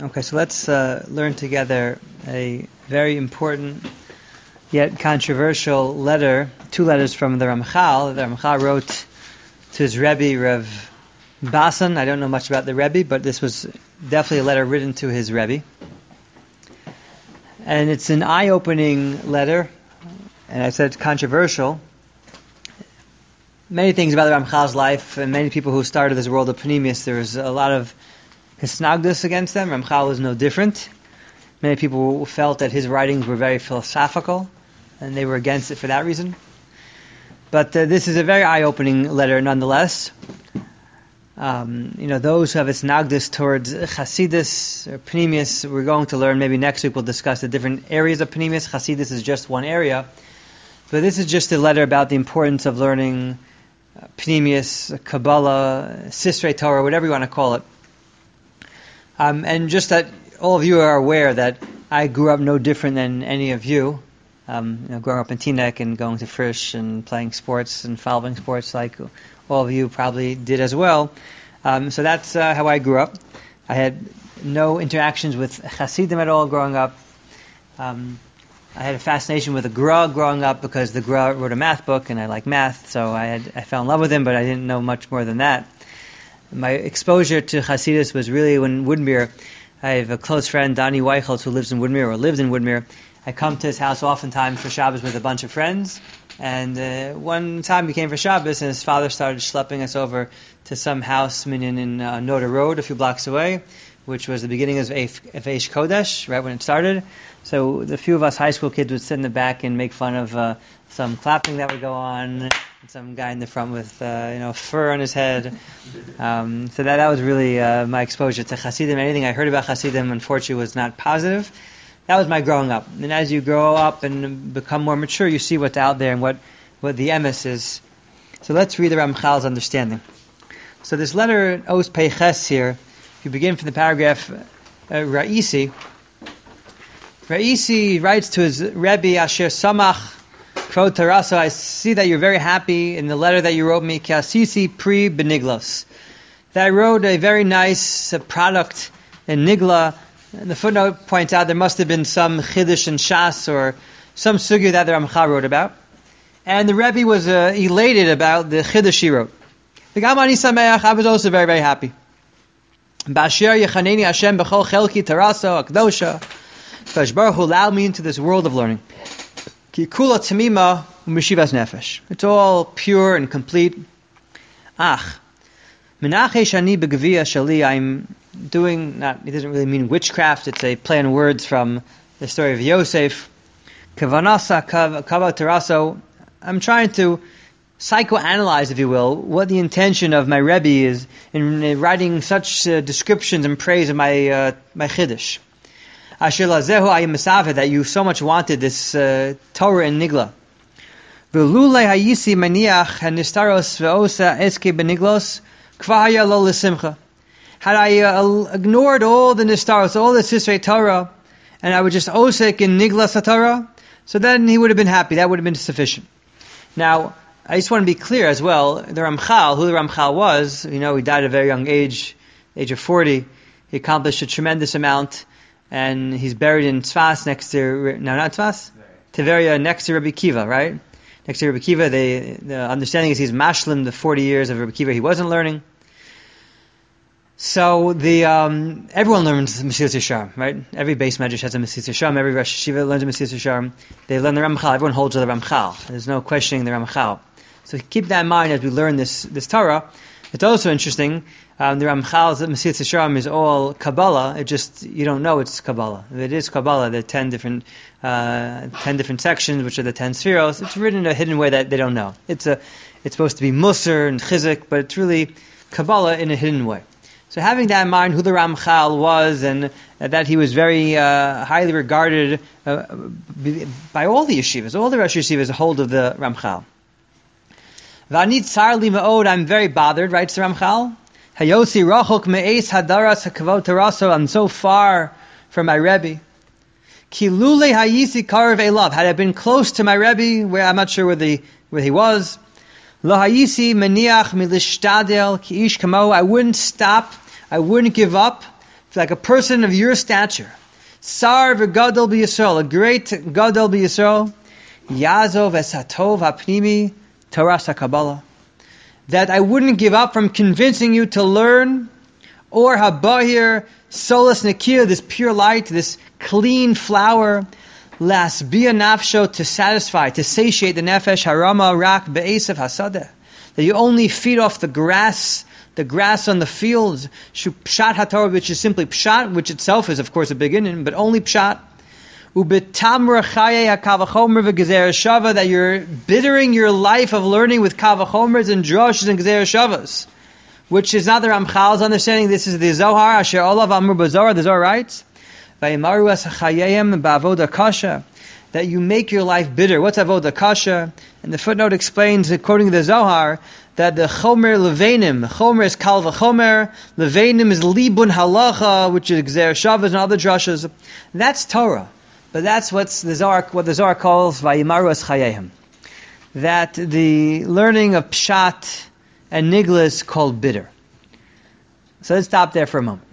Okay, so let's learn together a very important yet controversial letter, two letters from the Ramchal. The Ramchal wrote to his Rebbe, Rav Basan. I don't know much about the Rebbe, but this was definitely a letter written to his Rebbe. And it's an eye-opening letter, and I said controversial. Many things about the Ramchal's life, and many people who started this world of Panemius, there was a lot of hisnagdus against them. Ramchal was no different. Many people felt that his writings were very philosophical, and they were against it for that reason. But this is a very eye-opening letter nonetheless. Those who have hisnagdus towards Chasidus or Panemius, we're going to learn, maybe next week we'll discuss the different areas of Panemius. Chasidus is just one area. But this is just a letter about the importance of learning Panemius, Kabbalah, Sisrei Torah, whatever you want to call it. And just that all of you are aware that I grew up no different than any of you. Growing up in Teaneck and going to Frisch and playing sports and following sports like all of you probably did as well. So that's how I grew up. I had no interactions with Hasidim at all growing up. I had a fascination with the Gra growing up because the Gra wrote a math book and I like math, so I fell in love with him, but I didn't know much more than that. My exposure to Hasidus was really when Woodmere. I have a close friend, Donnie Weichholz, who lives in Woodmere or lived in Woodmere. I come to his house oftentimes for Shabbos with a bunch of friends, and one time we came for Shabbos and his father started schlepping us over to some house minyan in Noda Road, a few blocks away, which was the beginning of Eish Kodesh, right when it started. So the few of us high school kids would sit in the back and make fun of some clapping that would go on, and some guy in the front with fur on his head. So that was really my exposure to Hasidim. Anything I heard about Hasidim, unfortunately, was not positive. That was my growing up. And as you grow up and become more mature, you see what's out there and what the emes is. So let's read the Ramchal's understanding. So this letter, Os Peiches here, if you begin from the paragraph Ra'isi writes to his Rebbe, Asher Samach Kvod Taraso, I see that you're very happy in the letter that you wrote me, Ki Asisi Pri Beniglos, that I wrote a very nice product in Nigla. And the footnote points out there must have been some Chiddush and Shas or some sugya that the Ramchal wrote about. And the Rebbe was elated about the Chiddush he wrote. The Gamani Sameach, I was also very, very happy. Ba'asher Yechaneni Hashem B'chol Chelki Taraso Akdosha. Kadosh Baruch Hu allowed me into this world of learning. Ki Kula Tamima U'Meshivas Nefesh. It's all pure and complete. Ach. Menache Shani B'Gevia Shali, I'm doing, it doesn't really mean witchcraft, it's a play on words from the story of Yosef. Kavanasa Kava Taraso, I'm trying to psychoanalyze, if you will, what the intention of my Rebbe is in writing such descriptions and praise of my Chiddush. Asher Lazehu Ayim Mesaveh, that you so much wanted this Torah in Nigla. V'lulei hayisi maniach hanistaros ve'osa eske beniglos kvahaya lo l'simcha. Had I ignored all the nistaros, all the Sisrei Torah, and I would just osek in Niglas HaTorah, so then he would have been happy. That would have been sufficient. Now, I just want to be clear as well, the Ramchal, who the Ramchal was, he died at a very young age of 40. He accomplished a tremendous amount, and he's buried in Tzfas Tiveria, next to Rabbi Kiva, right? Next to Rabbi Kiva, the understanding is he's mashlim the 40 years of Rabbi Kiva he wasn't learning. So everyone learns Mesilas Yesharim, right? Every base medrash has a Mesilas Yesharim. Every Rosh Yeshiva learns a Mesilas Yesharim. They learn the Ramchal. Everyone holds to the Ramchal. There's no questioning the Ramchal. So keep that in mind as we learn this Torah. It's also interesting. The Ramchal's Mesilas Yesharim is all Kabbalah. It just you don't know it's Kabbalah. If it is Kabbalah, there are 10 different sections, which are the 10 spheros. It's written in a hidden way that they don't know. It's supposed to be Musar and Chizik, but it's really Kabbalah in a hidden way. So having that in mind, who the Ramchal was, and that he was very highly regarded by all the yeshivas, all the Rosh Yeshivas hold of the Ramchal. V'ani tsar li ma'od, I'm very bothered, writes the Ramchal. Hayosi rachok me'es hadaras hakavod taraso, I'm so far from my Rebbe. Ki lule hayisi karev elav, had I been close to my Rebbe, where I'm not sure where he was, lo hayisi maniach milishtadel ki ish kamo, I wouldn't stop, I wouldn't give up like a person of your stature. Sar v'gadol b'Yisrael, a great gadol b'Yisrael. Yazov esatov hapnimi Toras HaKabbalah. That I wouldn't give up from convincing you to learn, or habahir solas nekir, this pure light, this clean flower, lasbia nafsho, to satisfy, to satiate the nefesh, harama rak be'esav hasadeh, that you only feed off the grass on the fields, pshat haTorah, which is simply pshat, which itself is of course a beginning, but only pshat. Ubetamra chaye hakavachomer v'gezer shava, that you're bittering your life of learning with kavachomers and droshes and gezer shavas, which is not the Ramchal's understanding. This is the Zohar. Asher olav amur b'Zohar. The Zohar writes, "Vayimaru es chayayim ba'avoda kasha," that you make your life bitter. What's avoda kasha? And the footnote explains, quoting the Zohar, that the chomer levenim, chomer is kal v'chomer, levenim is libun halacha, which is gezer shavas and other droshes. That's Torah. But that's what the Zohar calls Vayimaru es chayayim. That the learning of pshat and nigla is called bitter. So let's stop there for a moment.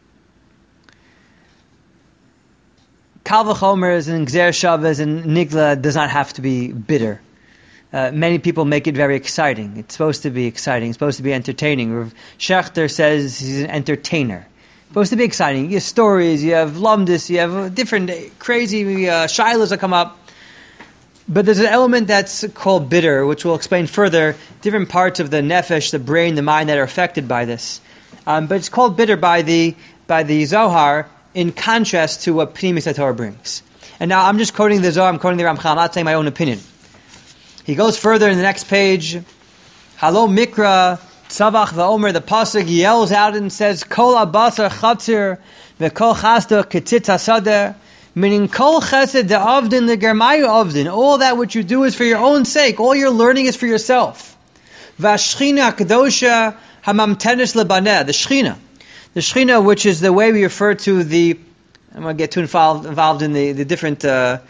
Kal v'chomers and gzer shavas and nigla does not have to be bitter. Many people make it very exciting. It's supposed to be exciting. It's supposed to be entertaining. Rav Shechter says he's an entertainer. It's supposed to be exciting. You have stories, you have lumdis, you have different crazy shilas that come up. But there's an element that's called bitter, which we'll explain further. Different parts of the nefesh, the brain, the mind that are affected by this. But it's called bitter by the Zohar, in contrast to what Pnimis HaTorah brings. And now I'm just quoting the Zohar, I'm quoting the Ramchal, I'm not saying my own opinion. He goes further in the next page. Halo Mikra Tzavach v'Omer, the pasuk yells out and says, Kol abasar chatzir v'kol chasda ketzitz hasadeh, meaning kol chesed de'avdin le'germayu avdin. All that which you do is for your own sake. All your learning is for yourself. V'ashchina kedosha hamamtenis lebaneh, the Shechina, which is the way we refer to the, I'm going to get too involved in the different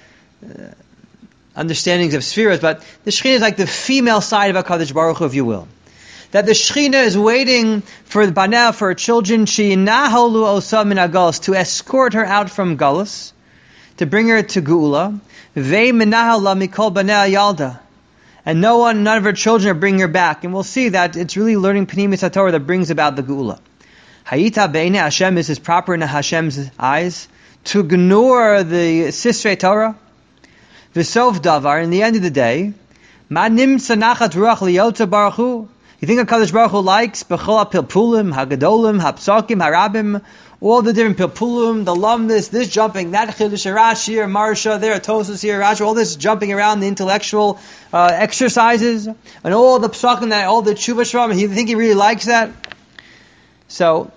understandings of spheres, but the Shechina is like the female side of HaKadosh Baruch Hu, if you will. That the Shechina is waiting for the Baneh, for her children, she'inaholu osa min hagalus, to escort her out from Galus, to bring her to Geula. Vei menahal la mikol baneh yalda, and none of her children are bringing her back. And we'll see that it's really learning Pnimis HaTorah that brings about the Geula. Hayita be'enei Hashem, this is proper in Hashem's eyes, to ignore the Sisrei Torah. V'sov davar, in the end of the day, ma nimtza nachat ruach liyotza baruch hu. You think HaKadosh Baruch Hu likes b'chol ha'pilpulim, ha'gadolim, ha'psakim, ha'rabim, all the different pilpulim, the lumdis, this jumping, that chidush Rashi here, Marsha there, Tosus here, Rashi, all this jumping around, the intellectual exercises, and all the psakim, all the tshuva shram. You think he really likes that? So,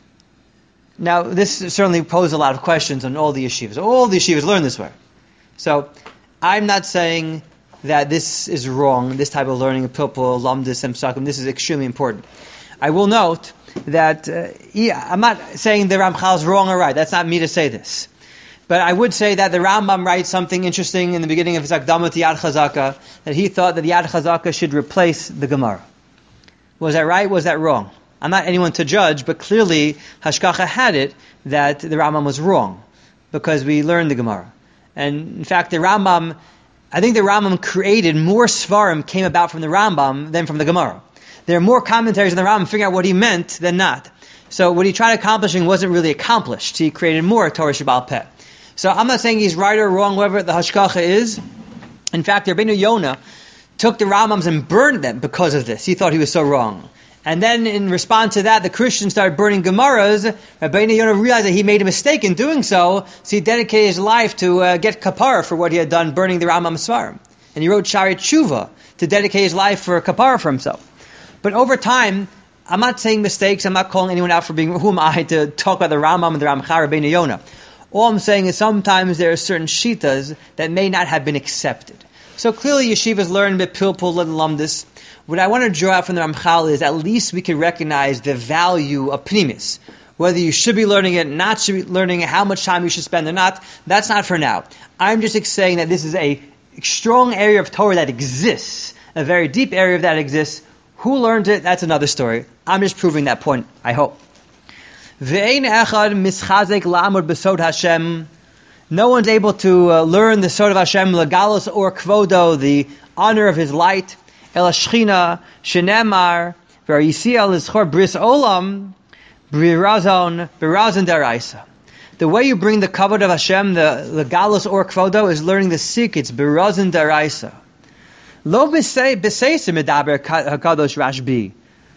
now this certainly poses a lot of questions on all the yeshivas. All the yeshivas learn this way. So, I'm not saying that this is wrong, this type of learning of pilpul, lamdis, and psakim. This is extremely important. I will note that I'm not saying the Ramchal is wrong or right. That's not me to say this. But I would say that the Rambam writes something interesting in the beginning of his Akdama to Yad Chazaka, that he thought that Yad Chazaka should replace the Gemara. Was that right? Was that wrong? I'm not anyone to judge, but clearly Hashkacha had it that the Rambam was wrong, because we learned the Gemara. And in fact, I think the Rambam created more Svarim came about from the Rambam than from the Gemara. There are more commentaries on the Rambam figuring out what he meant than not. So what he tried accomplishing wasn't really accomplished. He created more Torah Shabbal Peh. So I'm not saying he's right or wrong, whatever the Hashkacha is. In fact, Rabbeinu Yonah took the Rambams and burned them because of this. He thought he was so wrong. And then in response to that, the Christians started burning Gemaras. Rabbeinu Yonah realized that he made a mistake in doing so he dedicated his life to get kapara for what he had done, burning the Rambam Svarim. And he wrote Shari Tshuva to dedicate his life for kapara for himself. But over time, I'm not saying mistakes, I'm not calling anyone out for being, who am I to talk about the Rambam and the Ramchal, Rabbeinu Yonah. All I'm saying is sometimes there are certain shitas that may not have been accepted. So clearly yeshivas learn b'pilpul and lumdis. What I want to draw out from the Ramchal is at least we can recognize the value of Pnimis. Whether you should be learning it, not should be learning it, how much time you should spend or not, that's not for now. I'm just saying that this is a strong area of Torah that exists, a very deep area of that exists. Who learned it? That's another story. I'm just proving that point, I hope. Ve'ein echad mischazek la'amud besod Hashem. No one's able to learn the sod of Hashem, legalos or kvodo, the honor of His light. El Shechina shenemar v'yisiel ischor bris olam b'razon daraisa. The way you bring the kavod of Hashem, the legalos or kvodo, is learning the secrets b'razon daraisa. Lo b'seisim medaber hakadosh Rashbi.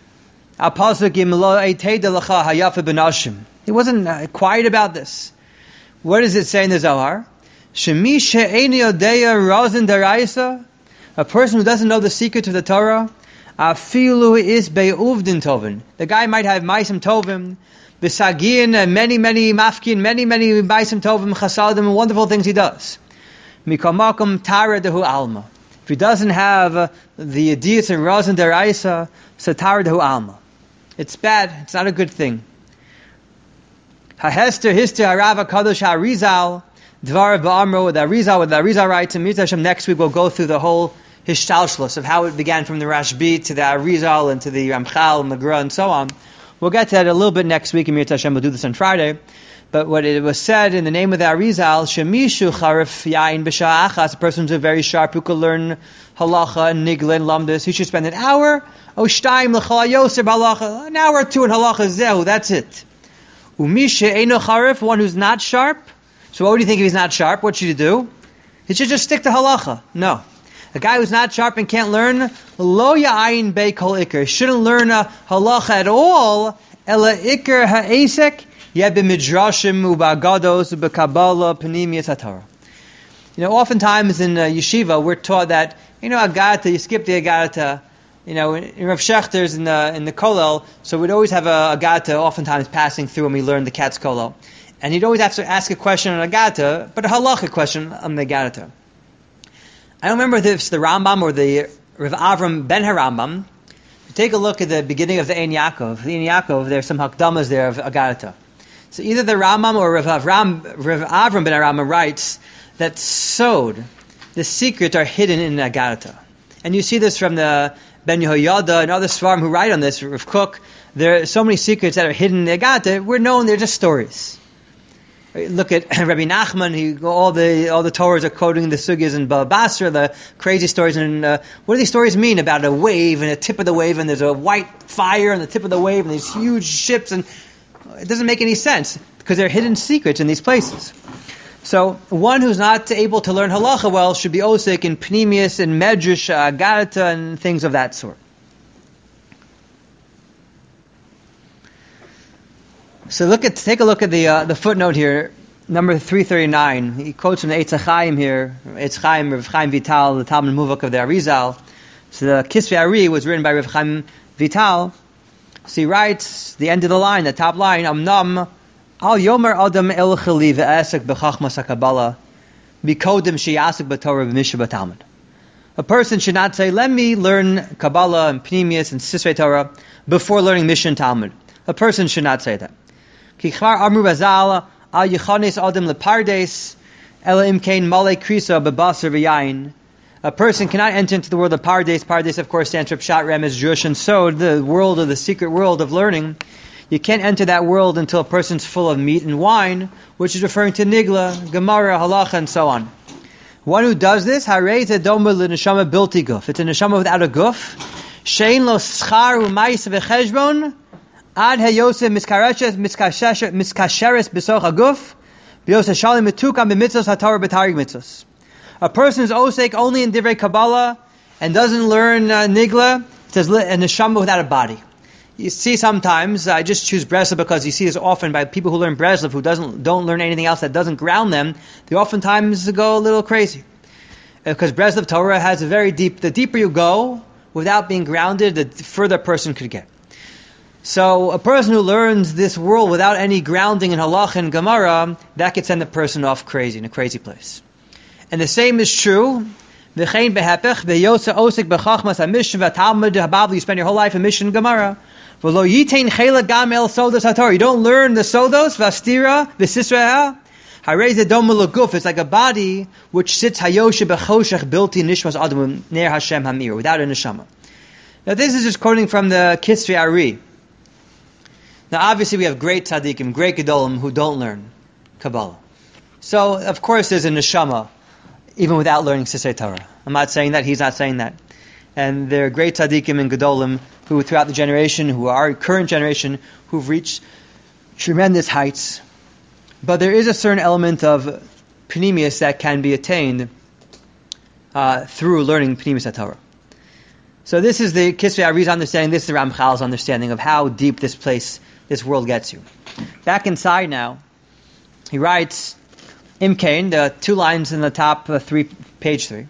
He wasn't quiet about this. What does it say in the Zohar? A person who doesn't know the secret of the Torah, the guy might have ma'asim tovim, b'sagin, many mafkin, many ma'asim tovim, chasadim, wonderful things he does. Mikamakum tara dehu alma. If he doesn't have the idiyas and razin deraisa, so tara dehu alma. It's bad. It's not a good thing. HaHester Hister Harava Kadosh HaRizal Dvar Ba'amro with the Arizal writes, and Mitzvah Hashem next week we'll go through the whole Hishtalshlus of how it began from the Rashbi to the Arizal and to the Ramchal, Magra, and so on. We'll get to that a little bit next week, and Mitzvah Hashem will do this on Friday. But what it was said in the name of the Arizal, Shemishu Charif Yain B'Sha'achas, a person who's very sharp who could learn halacha and nigla and lamdas, he should spend an hour, Oshtaim L'chal Yoser B'Halacha, an hour or two in halacha zehu, that's it. Umisha Eino Charif, one who's not sharp. So what do you think if he's not sharp? What should he do? He should just stick to halacha. No. A guy who's not sharp and can't learn, Lo Ya'ayin Bei Kol Iker, shouldn't learn halacha at all, Ela Iker Ha'esek, Yeh b'midrashim u'ba'agados u'b'kabbalah p'nimiyas haTorah. Oftentimes in yeshiva we're taught that Agadata, you skip the Agadata. In Rav Shechter's in the Kollel, so we'd always have a Agadata oftentimes passing through when we learn the Katz Kollel, and you'd always have to ask a question on Agadata, but a halacha question on the Agadata. I don't remember if it's the Rambam or the Rav Avram ben HaRambam. Take a look at the beginning of the Ein Yaakov. The Ein Yaakov, there's some hakdamas there of Agadata. So either the Rambam or Rav Avram ben HaRambam writes that sod, the secrets are hidden in Agadata. And you see this from the Ben Yehoyada and other Svarim who write on this, Rav Kook. There are so many secrets that are hidden in the Agadata. We're known, they're just stories. Look at Rabbi Nachman, all the Torahs are quoting the sugyas in Baba Basra, the crazy stories. And what do these stories mean about a wave and a tip of the wave, and there's a white fire on the tip of the wave, and these huge ships, and it doesn't make any sense because there are hidden secrets in these places. So one who's not able to learn halacha well should be osik in pnimius and medrash, agadata, and things of that sort. So take a look at the footnote here, number 339. He quotes from the Eitz HaChaim here, Eitz Chaim, Rav Chaim Vital, the Talmud Muvak of the Arizal. So the Kisvei Ari was written by Rav Chaim Vital. So he writes the end of the line, the top line, Amnam al yomer adam el chali ve'asek b'chachmas HaKabbalah b'kodem sheyasek b'Torah b'mishra b'Talmud. A person should not say, let me learn Kabbalah and Pnimius and Sisrei Torah before learning Mishnah and Talmud. A person should not say that. Ki chvar amru bazal al yichanes adam lepardes ela imkein malei krisa b'basar v'yayin. A person cannot enter into the world of Pardes. Pardes, of course, stands for Pshat, Remez, Drush, and Sod, the world of the secret world of learning. You can't enter that world until a person's full of meat and wine, which is referring to Nigla, Gemara, Halacha, and so on. One who does this, Harei Zedoma l'neshama bilti guf. It's a neshama without a guf. Shein lo schar u'mais v'cheshbon ad hayose miskasheres b'soch haguf b'yose shalim metukam b'mitzos haTorah b'tarig mitzos. A person is osek only in Divrei Kabbalah and doesn't learn Nigla. It says a neshama without a body. You see sometimes, I just choose Breslov because you see this often by people who learn Breslov who don't learn anything else that doesn't ground them. They oftentimes go a little crazy. Because Breslov Torah has a very deep, the deeper you go without being grounded, the further a person could get. So a person who learns this world without any grounding in Halach and Gemara, that could send the person off crazy, in a crazy place. And the same is true. You spend your whole life in Mishnah and Gemara. You don't learn the sodos, vastira, v'sisra. It's like a body which sits hayoshe b'choshech built in nishmas adam ner Hashem hamir, without a neshama. Now this is just quoting from the Kisvei Ari. Now, obviously, we have great tzaddikim, great gedolim who don't learn Kabbalah. So, of course, there's a neshama, even without learning Sisei Torah. I'm not saying that, he's not saying that. And there are great tzaddikim and gedolim who, throughout the generation, who are our current generation, who've reached tremendous heights. But there is a certain element of Pnimius that can be attained through learning Pnimius Torah. So this is the Kisvei Ariz's understanding, this is the Ramchal's understanding of how deep this world gets you. Back inside now, he writes, Imkain, the 2 lines in the top, page 3.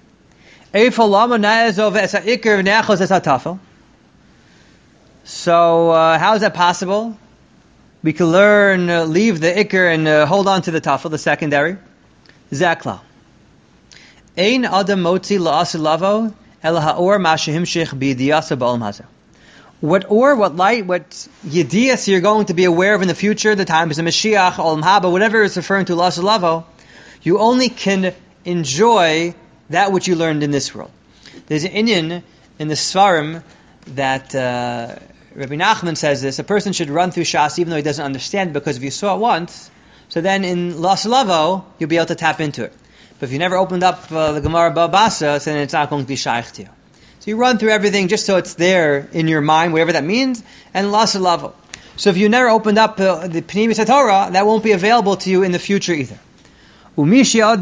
So, how is that possible? We can learn, leave the Iker and hold on to the Tafel, the secondary. Zakla. Ein adam motzi la'asilavo ela ha'or ma'shehimshich b'yidiyasa ba'olam hazeh. What light, what yediyas you're going to be aware of in the future, the times of Mashiach, Olam Haba, whatever is referring to la'asilavo, you only can enjoy that which you learned in this world. There's an inyan in the Svarim that Rabbi Nachman says this: a person should run through Shas even though he doesn't understand, because if you saw it once, so then in Lasalavo you'll be able to tap into it. But if you never opened up the Gemara Babasa, then it's not going to be shaykh to you. So you run through everything just so it's there in your mind, whatever that means, and Lasalavo. So if you never opened up the Pnimius Torah, that won't be available to you in the future either. Those who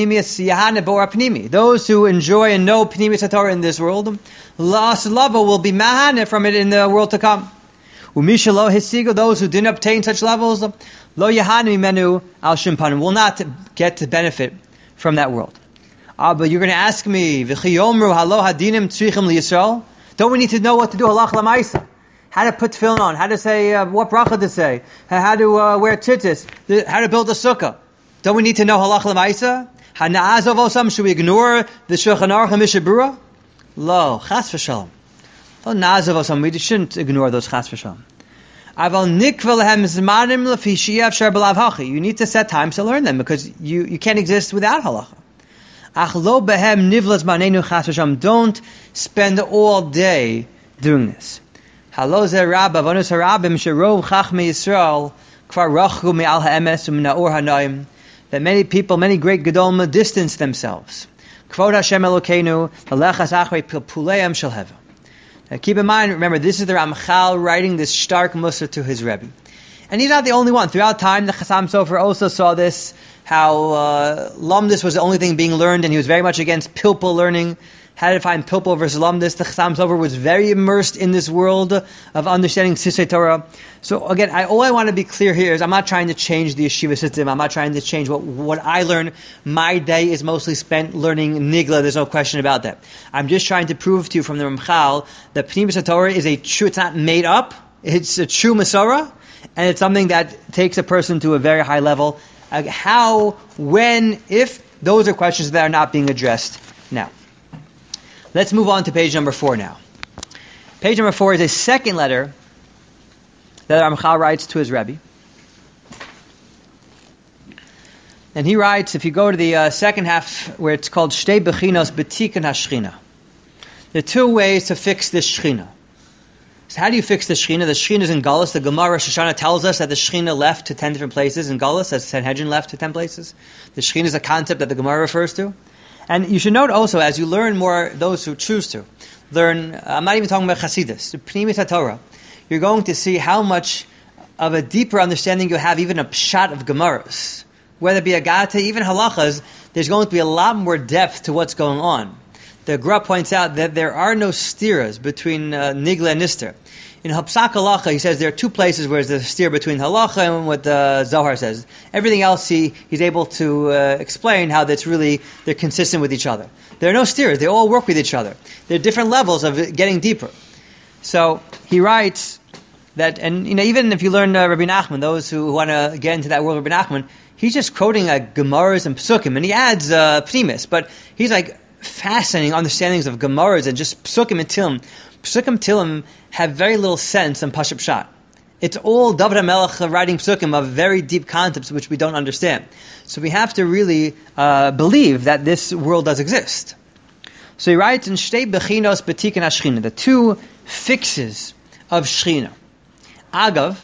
enjoy and know Pnimius Torah in this world, Lasalavo will be mahane from it in the world to come. Those who didn't obtain such levels, Lo Yahanu Menu Al Shimpan, will not get to benefit from that world. But you're going to ask me, don't we need to know what to do, halach lamaisa? How to put tefillin on, how to say, what bracha to say, how to wear tzitzis, how to build a sukkah. Don't we need to know halach lamaisa? Should we ignore the Shulchan Aruch and Mishabura? Lo, chas v'shalom. We shouldn't ignore those chas v'shalom. You need to set times to learn them, because you can't exist without halacha. Don't spend all day doing this. That many people, many great Gedolma distance themselves. Now keep in mind, remember, this is the Ramchal writing this stark Musar to his Rebbe. And he's not the only one. Throughout time, the Chassam Sofer also saw this, how Lumdus was the only thing being learned, and he was very much against Pilpul learning. How to find Pilpul versus Lumdus. The Chassam Sofer was very immersed in this world of understanding Sisei Torah. So again, all I want to be clear here is I'm not trying to change the yeshiva system. I'm not trying to change what I learn. My day is mostly spent learning Nigla. There's no question about that. I'm just trying to prove to you from the Ramchal that Pnimius Torah is it's not made up. It's a true Masorah, and it's something that takes a person to a very high level. How, when, if, those are questions that are not being addressed now. Let's move on to page number 4 now. Page number 4 is a second letter that Ramchal writes to his Rebbe. And he writes, if you go to the second half, where it's called Shtei Bechinos B'tikkun HaShechina. There are 2 ways to fix this Shechina. So how do you fix the Shechina? The Shechina is in Galus. The Gemara Rosh Hashanah tells us that the Shechina left to 10 different places in Galus, as Sanhedrin left to 10 places. The Shechina is a concept that the Gemara refers to. And you should note also, as you learn more, those who choose to learn, I'm not even talking about Chasidus, the Pnimius Torah, you're going to see how much of a deeper understanding you have, even a pshat of Gemaras. Whether it be Agata, even halachas, there's going to be a lot more depth to what's going on. The Gra points out that there are no stiras between Nigla and Nister. In Hapsak Halacha, he says there are 2 places where there's a steer between Halacha and what the Zohar says. Everything else he's able to explain how they're consistent with each other. There are no steers. They all work with each other. There are different levels of getting deeper. So he writes that, and even if you learn Rabbi Nachman, those who want to get into that world of Rabbi Nachman, he's just quoting Gemaras and Psukim, and he adds Pnimis, but he's like fascinating understandings of Gemaras and just Psukim and Tilim. Psukim Tilim have very little sense in Pashup Pshat. It's all David HaMelech writing Psukim of very deep concepts which we don't understand. So we have to really believe that this world does exist. So he writes in Shtei Bechinos B'tikkun HaShechina, the 2 fixes of Shechina. Agav,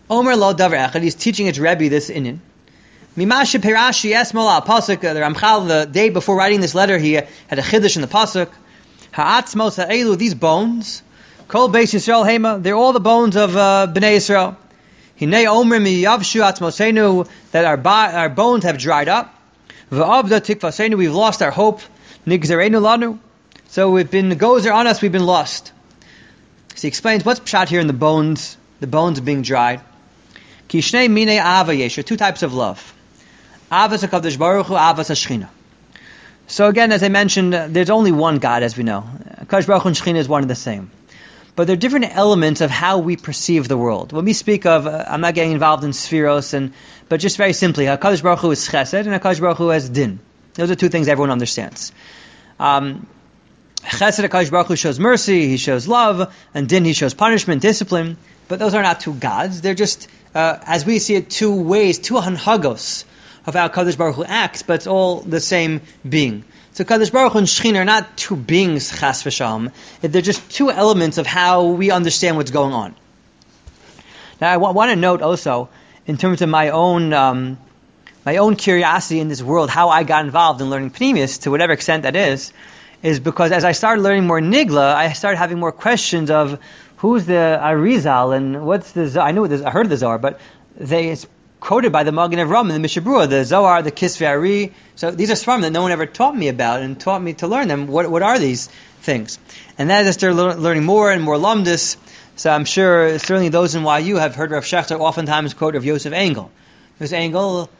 Omer lo davar echad. He's teaching his Rebbe this inyan. Mimashe perashi esmol al pasuk. The Ramchal, the day before writing this letter, he had a chiddush in the pasuk. Ha'atzmos ha'elu, these bones. Kol beis Yisrael hema. They're all the bones of Bnei Yisrael. Hinei omrim yavshu atzmosenu, that our bones have dried up. V'avda tikvasenu, we've lost our hope. Nigzerenu lanu. So we've been gozer on us. We've been lost. So he explains what's pshat here in the bones being dried. Ki shnei minei ava yesh, two types of love. Avas HaKadosh Baruch Hu, Avas HaShechina. So again, as I mentioned, there's only one God, as we know. HaKadosh Baruch Hu and Shechina is one and the same. But there are different elements of how we perceive the world. When we speak of, I'm not getting involved in spheros, but just very simply, HaKadosh Baruch Hu is chesed, and HaKadosh Baruch Hu has din. Those are two things everyone understands. Chesed, HaKadosh Baruch Hu shows mercy, he shows love, and din, he shows punishment, discipline. But those are not two gods. They're just, as we see it, two ways, two hanhagos of how HaKadosh Baruch Hu acts, but it's all the same being. So HaKadosh Baruch Hu and Shechina are not two beings, chas v'shalom. They're just two elements of how we understand what's going on. Now I want to note also, in terms of my own curiosity in this world, how I got involved in learning Pnimius, to whatever extent that is because as I started learning more Nigla, I started having more questions of who's the Arizal and what's the Zohar. I heard of the Zohar, but it's quoted by the Magen Avraham in the Mishabura, the Zohar, the Kisvei Ari. So these are svarim that no one ever taught me about and taught me to learn them. What are these things? And then as I started learning more and more Lamdus, so I'm sure certainly those in YU have heard Rav Shechter oftentimes quote of Yosef Engel. Yosef Engel,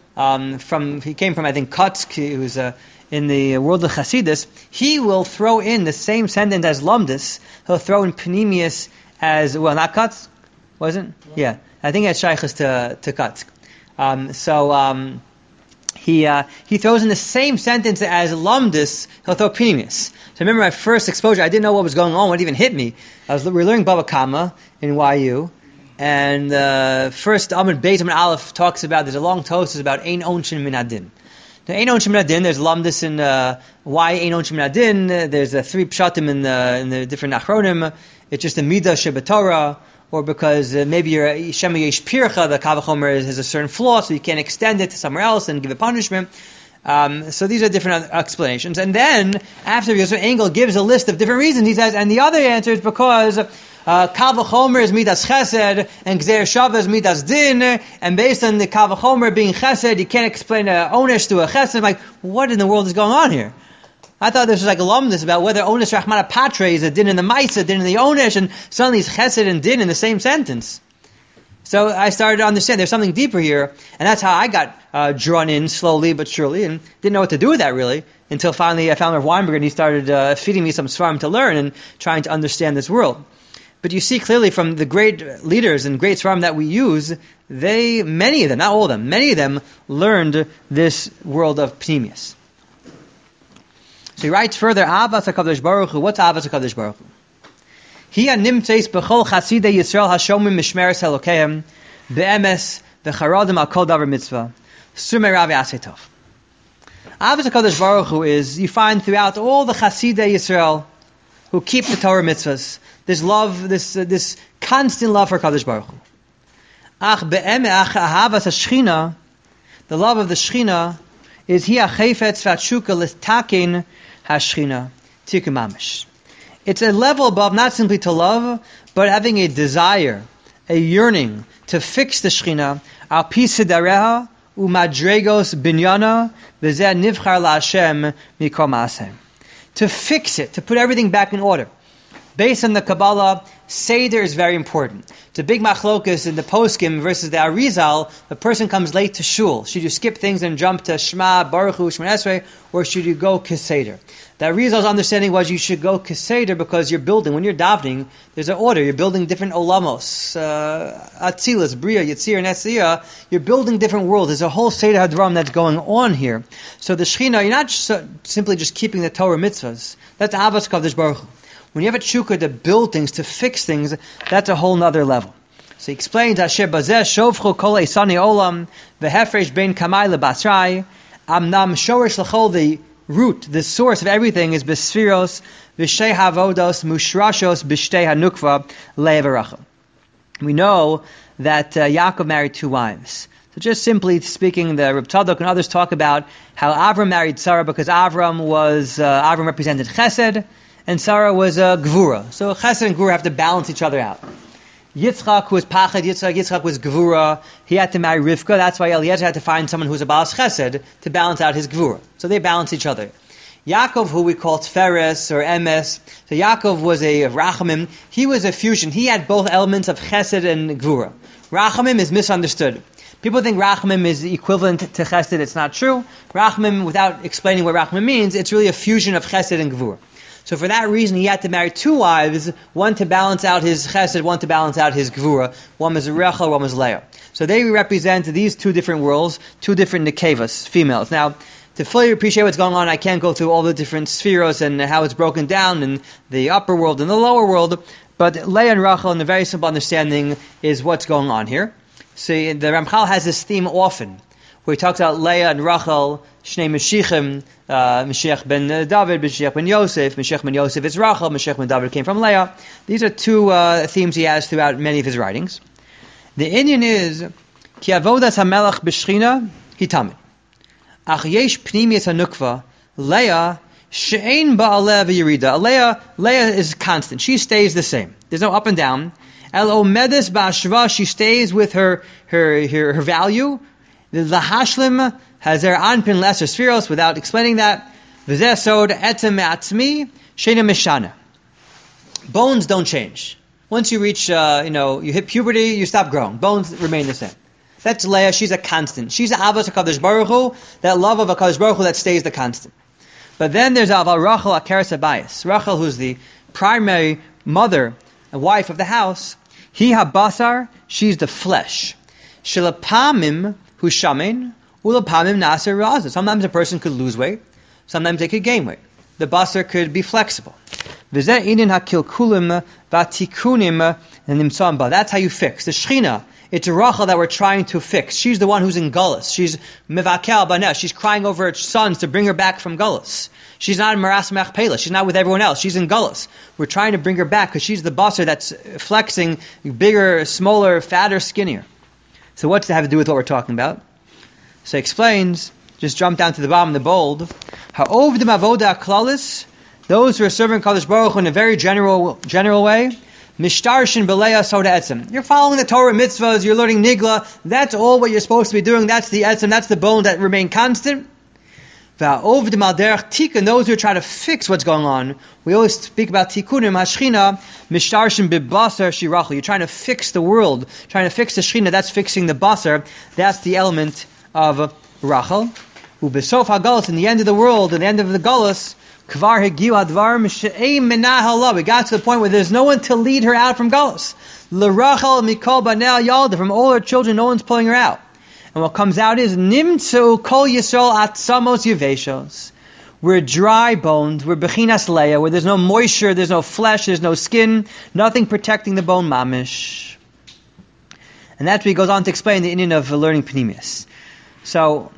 he came from, I think, Kotsk, he was in the world of Chasidus. He will throw in the same sentence as Lamdus. He'll throw in Pnimius as, well, not Kotsk, wasn't? Yeah. I think it's shaykhs to Kotsk. He throws in the same sentence as Lamdus, he'll throw Pnimius. So I remember my first exposure, I didn't know what was going on, what even hit me. We were learning Bava Kama in YU, and first Amud Beis Amud Aleph talks about, there's a long toast about Ein Onshin Min Adin. Now, Ein Onshin Min Adin, there's Lamdus in why Ein Onshin Min Adin, there's three pshatim in the different achronim, it's just a midah shebetorah, or because maybe your Shema Yesh Pircha, the Kavachomer has a certain flaw, so you can't extend it to somewhere else and give a punishment. So these are different explanations. And then, after Yosef Engel gives a list of different reasons, he says, and the other answer is because Kavachomer is midas chesed, and Gzeir Shava is midas din, and based on the Kavachomer being chesed, you can't explain onesh to a chesed. I'm like, what in the world is going on here? I thought this was like a lumdus about whether onesh rachmana patre is a din in the maisa, din in the onesh, and suddenly it's chesed and din in the same sentence. So I started to understand there's something deeper here, and that's how I got drawn in slowly but surely, and didn't know what to do with that really, until finally I found Rav Weinberg, and he started feeding me some svarim to learn and trying to understand this world. But you see clearly from the great leaders and great svarim that we use, many of them, not all of them, many of them learned this world of Pnimius. So he writes further, Avas HaKadosh Baruch Hu. What's Avas HaKadosh Baruch Hu? Hi nimtzeis b'chol chasidei Yisrael hashomim mishmeres Elokeim be'emes v'charadim al kol davar mitzvah sumei ravi asetov. Avas HaKadosh Baruch Hu is, you find throughout all the chasidei Yisrael who keep the Torah mitzvahs, this love, this constant love for Kadosh Baruch Hu. Ach be'emech ahavas hashchina, the love of the Shechina is hi achefetz v'atshuka l'takin hashchina tikkun mamish. It's a level above not simply to love, but having a desire, a yearning to fix the Shechina al pi sidareha umadregos binyana v'zeh nivchar la'Hashem mikol ma'aseh. To fix it, to put everything back in order. Based on the Kabbalah, Seder is very important. It's a big machlokus in the poskim versus the Arizal. The person comes late to shul. Should you skip things and jump to Shema, Baruch Hu, Shemon Esrei, or should you go Keseder? The Arizal's understanding was you should go Keseder because you're building. When you're davening, there's an order. You're building different olamos, Atzilus, Bria, Yitzir, and Esiyah. You're building different worlds. There's a whole Seder Hadram that's going on here. So the Shechina, you're not simply just keeping the Torah mitzvahs. That's Avas Kadosh Baruch Hu. When you have a tshuka to build things, to fix things, that's a whole nother level. So he explains, Asher bazeh shovchu kol eisani olam, v'hefresh bein kamai lebasrai, amnam shorish l'chol, the root, the source of everything is besfiros, v'shtei havodos, mushrashos, b'shtei hanukva, le'evarachim. We know that Yaakov married 2 wives. So just simply speaking, the Reb Tzadok and others talk about how Avram married Sarah because Avram represented Chesed, and Sarah was Gvura. So Chesed and Gvura have to balance each other out. Yitzchak was Pachad, Yitzchak was Gvura. He had to marry Rivka. That's why Eliezer had to find someone who's a Baal Chesed to balance out his Gvura. So they balance each other. Yaakov, who we call Tferes or Emes, so Yaakov was a Rachamim. He was a fusion. He had both elements of Chesed and Gvura. Rachamim is misunderstood. People think Rachamim is equivalent to Chesed. It's not true. Rachamim, without explaining what Rachamim means, it's really a fusion of Chesed and Gvura. So for that reason, he had to marry 2 wives, one to balance out his Chesed, one to balance out his Gvura. One was Rachel, one was Leah. So they represent these 2 different worlds, 2 different Nekevas, females. Now, to fully appreciate what's going on, I can't go through all the different spheros and how it's broken down in the upper world and the lower world, but Leah and Rachel, in a very simple understanding, is what's going on here. See, the Ramchal has this theme often, where he talks about Leah and Rachel, Shnei Mashiachim, Mashiach ben David, Mashiach ben Yosef, Mashiach ben Yosef is Rachel, Mashiach ben David came from Leah. These are 2 themes he has throughout many of his writings. The Indian is, Ki avodas hamelach b'shchina hitamid. Ach yesh pnimiyas hanukva, Leah, she'ein ba'aleh v'yirida. Leah is constant. She stays the same. There's no up and down. El omedes ba'ashva, she stays with her value. The hashlim has their anpin lesser spheros, without explaining that. V'zeh sod etzem me'atzmi, she'ena mishana. Bones don't change. Once you reach, you hit puberty, you stop growing. Bones remain the same. That's Leah. She's a constant. She's Avos HaKadosh Baruch Hu, that love of HaKadosh Baruch Hu that stays the constant. But then there's Aval Rachel Akeres Abayis. Rachel, who's the primary mother and wife of the house, Hi HaBasar, she's the flesh. Shilapamim Hu Shamin, Ulapamim Naser Raza. Sometimes a person could lose weight, sometimes they could gain weight. The basar could be flexible. V'zeh inin hakilkulim v'atikunim nimtzam ba. That's how you fix. The Shechina, it's a Rachel that we're trying to fix. She's the one who's in Gullus. She's mevakel baneh. She's crying over her sons to bring her back from Gullus. She's not in Maras Machpelah. She's not with everyone else. She's in Gullus. We're trying to bring her back because she's the basar that's flexing, bigger, smaller, fatter, skinnier. So what's that have to do with what we're talking about? So he explains, just jump down to the bottom, the bold. Ha'ovdim avoda klalis, those who are serving Kadosh Baruch Hu in a very general way. Mishtarshin b'leya soda etzem. You're following the Torah mitzvahs, you're learning nigla, that's all what you're supposed to be doing, that's the etzem, that's the bone that remain constant. Va'ovdim al derech tikkun, those who try to fix what's going on. We always speak about tikkunim, hashchina, mishtarshin b'basar shirachel. You're trying to fix the world, trying to fix the shchina, that's fixing the basar, that's the element of Rachel. Ubesof hagalus, in the end of the world, in the end of the galus, kvar hegiu advar she'ei menahal. We got to the point where there's no one to lead her out from galus. L'Rachel mikol banel yalda, from all her children, no one's pulling her out. And what comes out is nimtzu kol yisrael atzamos yeveshos. We're dry bones, we're bechinas leia, where there's no moisture, there's no flesh, there's no skin, nothing protecting the bone mamish. And that's what he goes on to explain the Indian of learning Pnimius. So,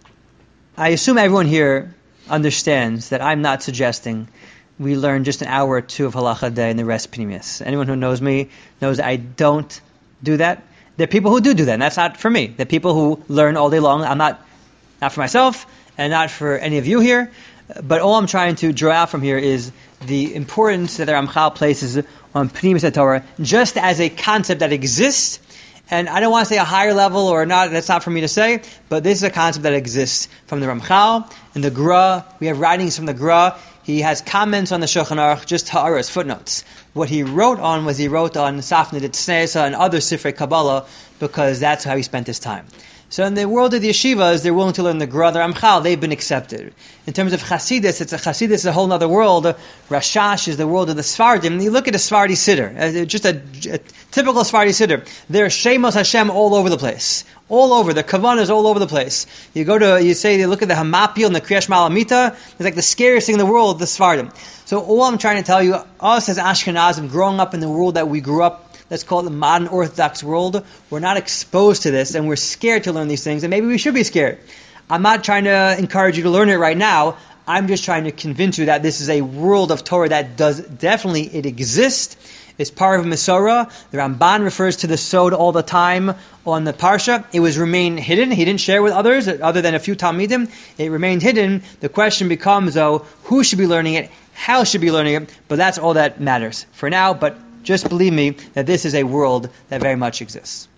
I assume everyone here understands that I'm not suggesting we learn just an hour or 2 of halacha a day and the rest Pnimius. Anyone who knows me knows I don't do that. There are people who do that, and that's not for me. There are people who learn all day long. I'm not for myself, and not for any of you here. But all I'm trying to draw out from here is the importance that the Ramchal places on Pnimius Torah, just as a concept that exists. And I don't want to say a higher level or not, that's not for me to say, but this is a concept that exists from the Ramchal and the Gra. We have writings from the Gra. He has comments on the Shulchan Aruch, just ha'aras, footnotes. What he wrote on was he wrote on Safnei Tzneisa and other Sifrei Kabbalah, because that's how he spent his time. So in the world of the yeshivas, they're willing to learn the Gra, the Ramchal, they've been accepted. In terms of Chasidus, Chasidus is a whole other world. Rashash is the world of the Sfardim. You look at a Sfardi Siddur, just a typical Sfardi Siddur. There are Shemos Hashem all over the place. All over. The Kavanas all over the place. You look at the Hamapil and the Kriyash Malamita, it's like the scariest thing in the world, the Sfardim. So all I'm trying to tell you, us as Ashkenazim, growing up in the world that we grew up, let's call it the modern Orthodox world, we're not exposed to this, and we're scared to learn these things, and maybe we should be scared. I'm not trying to encourage you to learn it right now. I'm just trying to convince you that this is a world of Torah that does, definitely, it exists. is part of Mesorah. The Ramban refers to the sod all the time on the Parsha. It was remained hidden. He didn't share with others, other than a few Talmidim. It remained hidden. The question becomes, though, who should be learning it? How should be learning it? But that's all that matters for now. But just believe me that this is a world that very much exists.